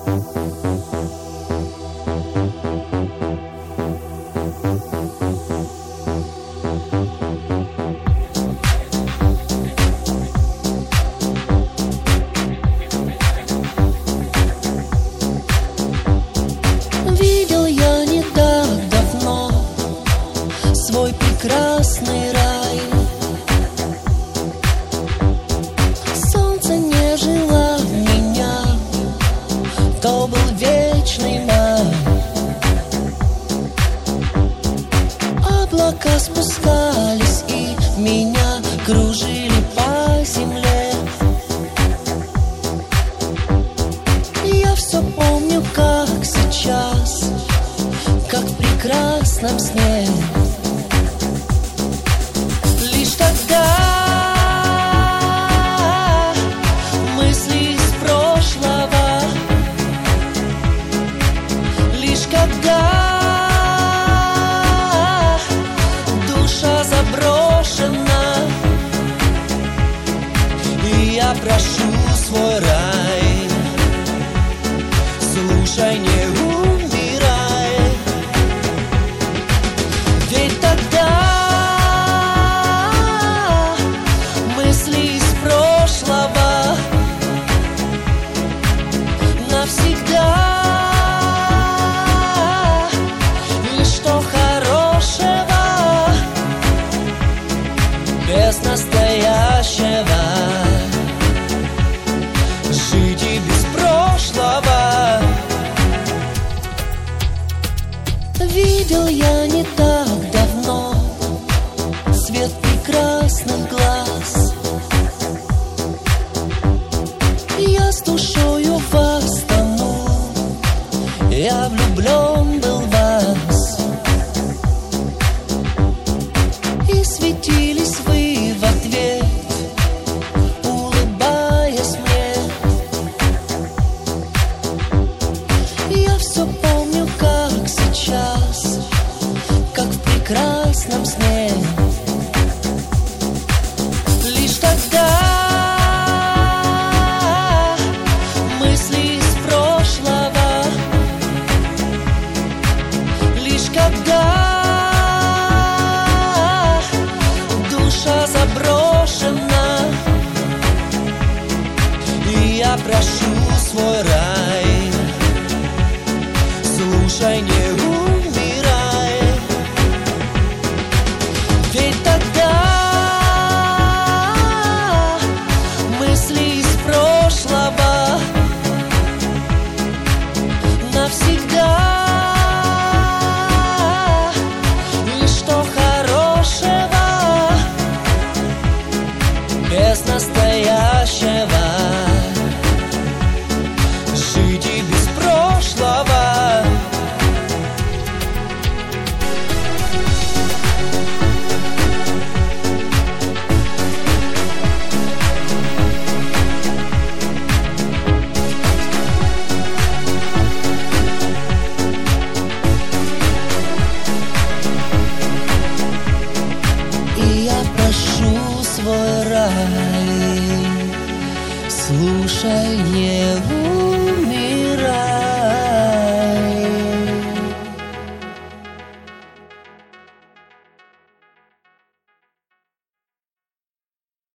Видел я не так давно свой прекрасный рай. Солнце нежило меня, то был вечный май. Облака спускались и меня кружили по земле. Я все помню, как сейчас, как в прекрасном сне. Лишь тогда мысли из прошлого, лишь когда душа заброшена, и я прошу свой рай. Слушай, не умирай, ведь тогда мысли из прошлого навсегда. И что хорошего без настоящего? Жить и без прошлого. Видел я не так давно свет прекрасных глаз. Я с душою восстану, я влюблен был в вас. И светились вы в ответ, улыбаясь мне. Я все помню, как сейчас, как в прекрасном сне. Лишь тогда мысли из прошлого, лишь когда душа заброшена, и я прошу свой рай. Слушай, не умирай, ведь тогда мысли из прошлого навсегда. И что хорошего без настоящего? Жить и без прошлого. И я прошу свой рай. Слушай, не